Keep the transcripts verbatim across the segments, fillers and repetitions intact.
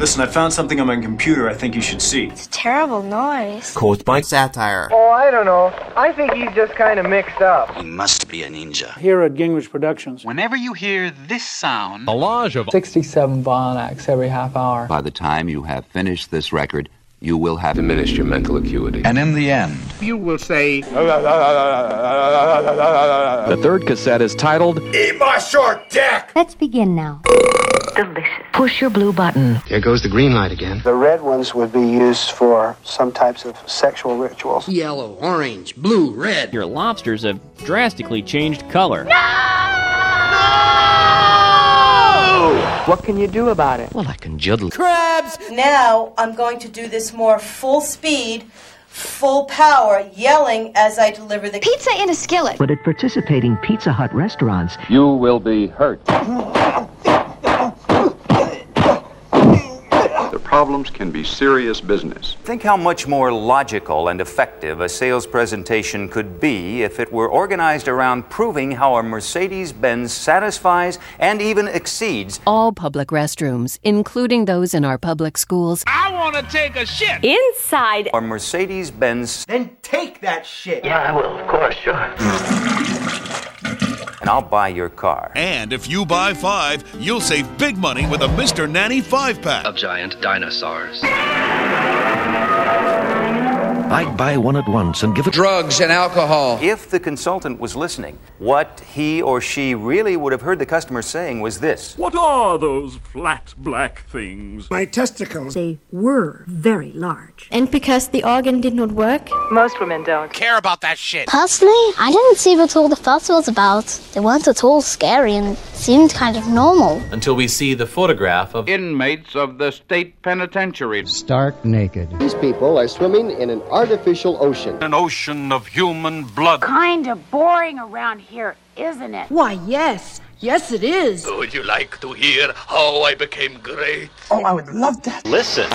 Listen, I found something on my computer I think you should see. It's a terrible noise. Caused by satire. Oh, I don't know. I think he's just kind of mixed up. He must be a ninja. Here at Gingrich Productions. Whenever you hear this sound, a collage of sixty-seven violin acts every half hour. By the time you have finished this record, you will have diminished your mental acuity. And in the end, you will say... The third cassette is titled... Eat my short dick! Let's begin now. Delicious. Push your blue button. Here goes the green light again. The red ones would be used for some types of sexual rituals. Yellow, orange, blue, red. Your lobsters have drastically changed color. No! What can you do about it? Well, I can juddle. Crabs! Now I'm going to do this more full speed, full power, yelling as I deliver the pizza in a skillet. But at participating Pizza Hut restaurants, you will be hurt. The problems can be serious business. Think how much more logical and effective a sales presentation could be if it were organized around proving how a Mercedes-Benz satisfies and even exceeds all public restrooms, including those in our public schools. I want to take a shit inside a Mercedes-Benz. Then take that shit. Yeah, I will, of course, sure. And I'll buy your car. And if you buy five, you'll save big money with a Mister Nanny five-pack of giant dinosaurs. I'd buy one at once and give it drugs and alcohol. If the consultant was listening, what he or she really would have heard the customer saying was this. What are those flat black things? My testicles. They were very large. And because the organ did not work? Most women don't care about that shit. Personally, I didn't see what all the fuss was about. They weren't at all scary and seemed kind of normal. Until we see the photograph of inmates of the state penitentiary. Stark naked. These people are swimming in an artificial ocean. An ocean of human blood. Kind of boring around here, isn't it? Why, yes. Yes, it is. Would you like to hear how I became great? Oh, I would love that. Listen.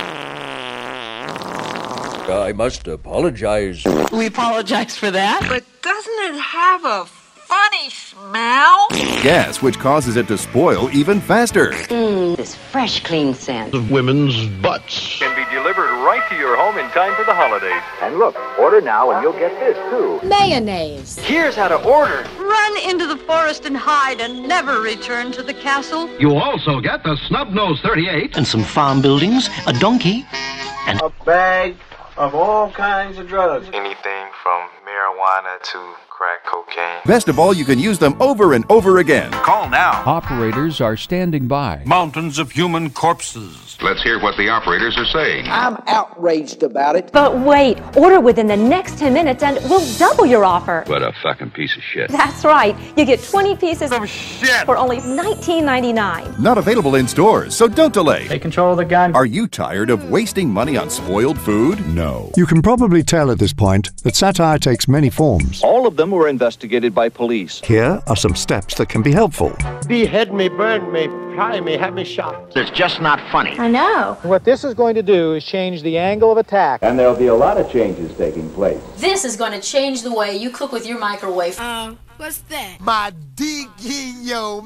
I must apologize. We apologize for that. But doesn't it have a funny smell? Gas, which causes it to spoil even faster. Mmm, this fresh, clean scent. Of women's butts. Can be delivered right to your home in time for the holidays. And look, order now and you'll get this too. Mayonnaise. Here's how to order. Run into the forest and hide and never return to the castle. You also get the Snub-Nose thirty-eight. And some farm buildings, a donkey, and a bag of all kinds of drugs. Anything from marijuana to crack cocaine. Best of all, you can use them over and over again. Call now. Operators are standing by. Mountains of human corpses. Let's hear what the operators are saying. I'm outraged about it. But wait, order within the next ten minutes and we'll double your offer. What a fucking piece of shit. That's right. You get twenty pieces of shit for only nineteen ninety-nine. Not available in stores, so don't delay. Take control of the gun. Are you tired of wasting money on spoiled food? No. You can probably tell at this point that satire takes many forms. All of them were investigated by police. Here are some steps that can be helpful. Behead me, burn me, try me, have me shot. it's just not funny. I know. What this is going to do is change the angle of attack. And there'll be a lot of changes taking place. This is going to change the way you cook with your microwave. Uh, what's that? My dick in your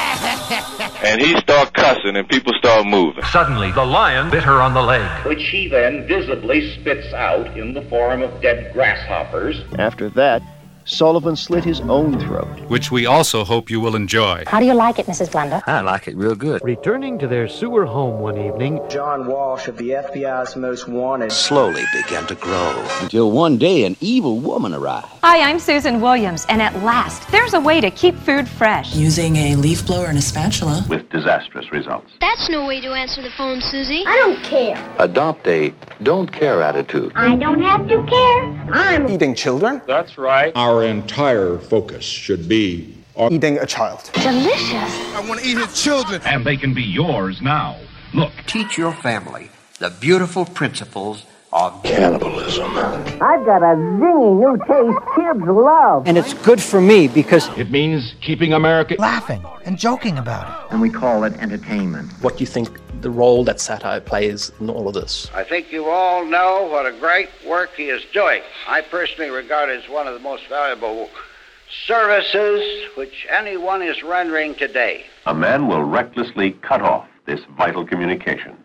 mouth. And he start cussing and people start moving. Suddenly, the lion bit her on the leg. Which he then visibly spits out in the form of dead grasshoppers. After that, Sullivan slit his own throat. Which we also hope you will enjoy. How do you like it, Missus Blunder? I like it real good. Returning to their sewer home one evening, John Walsh of the F B I's Most Wanted slowly began to grow. Until one day an evil woman arrived. Hi, I'm Susan Williams, and at last, there's a way to keep food fresh. Using a leaf blower and a spatula. With disastrous results. That's no way to answer the phone, Susie. I don't care. Adopt a don't care attitude. I don't have to care. I'm eating children. That's right. Our entire focus should be on Eating a child. delicious. I want to eat his children. And they can be yours now. Look. Teach your family the beautiful principles of Cannibalism. I've got a zingy new taste kids love. and it's good for me because It means keeping America Laughing and joking about it. and we call it entertainment. What do you think the role that satire plays in all of this? I think you all know what a great work he is doing. I personally regard it as one of the most valuable services which anyone is rendering today. A man will recklessly cut off this vital communication.